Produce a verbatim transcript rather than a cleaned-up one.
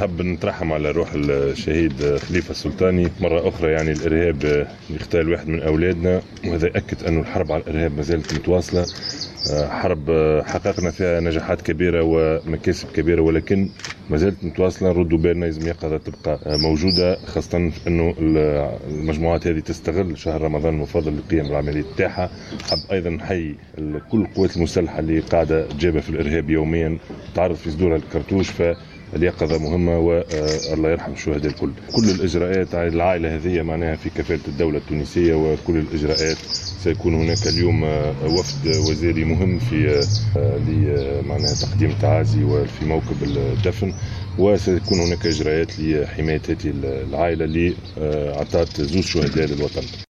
حاب نترحم على روح الشهيد خليفة السلطاني مرة أخرى. يعني الإرهاب يختال واحد من أولادنا، وهذا يأكد أن الحرب على الإرهاب ما زالت متواصلة. حرب حققنا فيها نجاحات كبيرة ومكاسب كبيرة، ولكن ما زالت متواصلة. ردوا بالنا، لازم يقظة تبقى موجودة، خاصة أنه المجموعات هذه تستغل شهر رمضان المفضل للقيام بالعملية تاعها. حب أيضا نحيي كل القوات المسلحة اللي قاعدة جابة في الإرهاب يوميا، تعرض في صدورها الكرتوش، فاليقظة مهمة والله يرحم الشهداء الكل. كل الإجراءات على العائلة هذه معناها في كفالة الدولة التونسية، وكل الإجراءات سيكون هناك اليوم وفد وزاري مهم في معناها تقديم تعازي وفي موكب الدفن، وسيكون هناك إجراءات لحماية هذه العائلة اللي أعطت زوج شهداء للوطن.